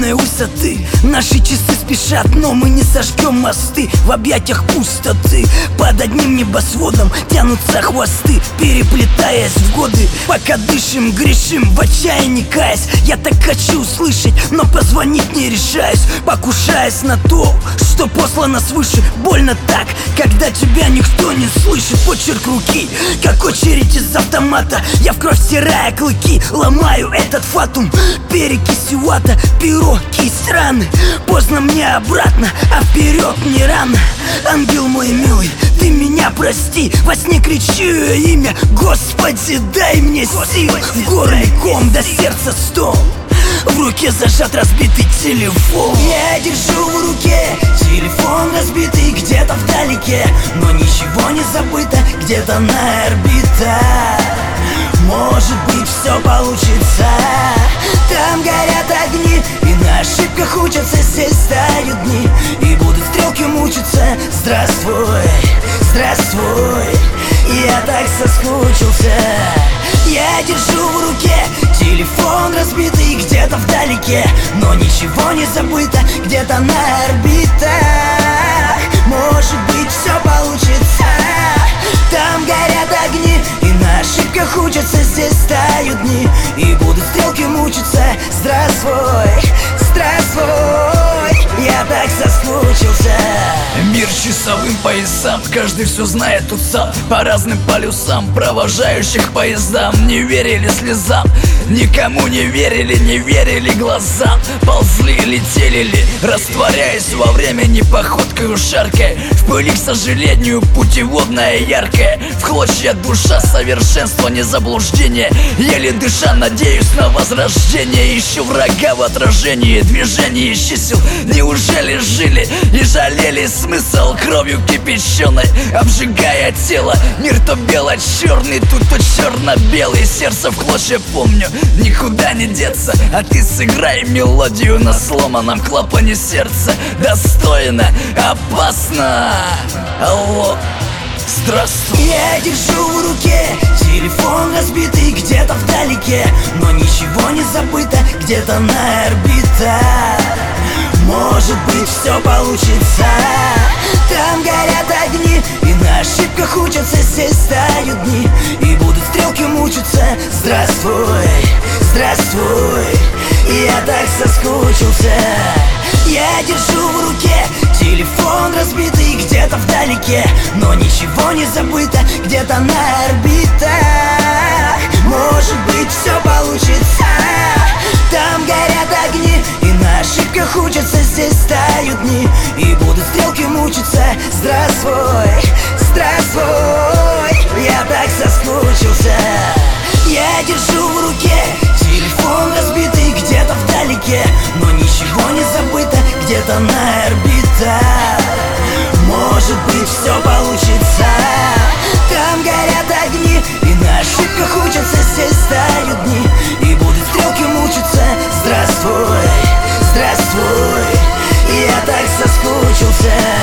бездонной высоты. Наши часы спешат, но мы не сожгем мосты. В объятиях пустоты под одним небосводом тянутся хвосты, переплетаясь в годы. Пока дышим, грешим, в отчаянии каясь. Я так хочу услышать, но позвонить не решаюсь, покушаясь на то, что послано свыше. Больно так, когда тебя никто не слышит. Почерк руки, как очередь из автомата. Я в кровь стирая клыки, ломаю этот фатум перекисью вата. Перо, кисть, раны, поздно мне обратно, а вперед не рано. Ангел мой милый, ты меня прости. Во сне кричу ее имя: Господи, дай мне сил. В горле ком, до сердца стон, в руке зажат разбитый телефон. Я держу в руке телефон разбитый где-то вдалеке, но ничего не забыто где-то на орбитах. Может быть, все получится. Там горят огни, и на ошибках учатся. Здесь тают дни, и будут стрелки мучиться. Здравствуй, здравствуй, я так соскучился. Я держу в руке телефон разбитый где-то вдалеке, но ничего не забыто где-то на орбитах. Может быть, все получится. Там горят огни, и на ошибках учатся. Здесь тают дни, и будут стрелки мучиться. Здравствуй, здравствуй, я так соскучился. Мир часовым поясам, каждый все знает тут сам. По разным полюсам провожающих поездам. Не верили слезам, никому не верили глазам. Ползли, летели ли, растворяясь во времени походкой шаркой. В пыли, к сожалению, путеводная яркая. В клочья душа, совершенство, не заблуждение. Еле дыша, надеюсь на возрождение. Ищу врага в отражении движений чисел. Неужели жили и жалели смысл кровью кипяченой, обжигая тело? Мир то бело-черный, тут то черно-белый. Сердце в клочья помню, никуда не деться. А ты сыграй мелодию на сломанном клапане сердца. Достойно, опасно. Алло, здравствуй. Я держу в руке телефон разбитый где-то вдалеке, но ничего не забыто где-то на орбитах. Может быть, все получится. Там горят огни, и на ошибках учатся. Здесь тают дни, и будут стрелки мучиться. Здравствуй, здравствуй, я так соскучился. Я держу в руке телефон разбитый где-то вдалеке, но ничего не забыто где-то на орбитах. Может быть, все получится. Там горят огни, и на ошибках учатся. Здесь тают дни, и будут стрелки мучиться. Здравствуй, здравствуй, я так соскучился. Я держу в руке телефон разбитый где-то вдалеке, но ничего не забыто где-то на орбитах. Может быть, все получится. Там горят огни, и на ошибках учатся. Здесь тают дни, и будут стрелки мучиться. Здравствуй, здравствуй, я так соскучился.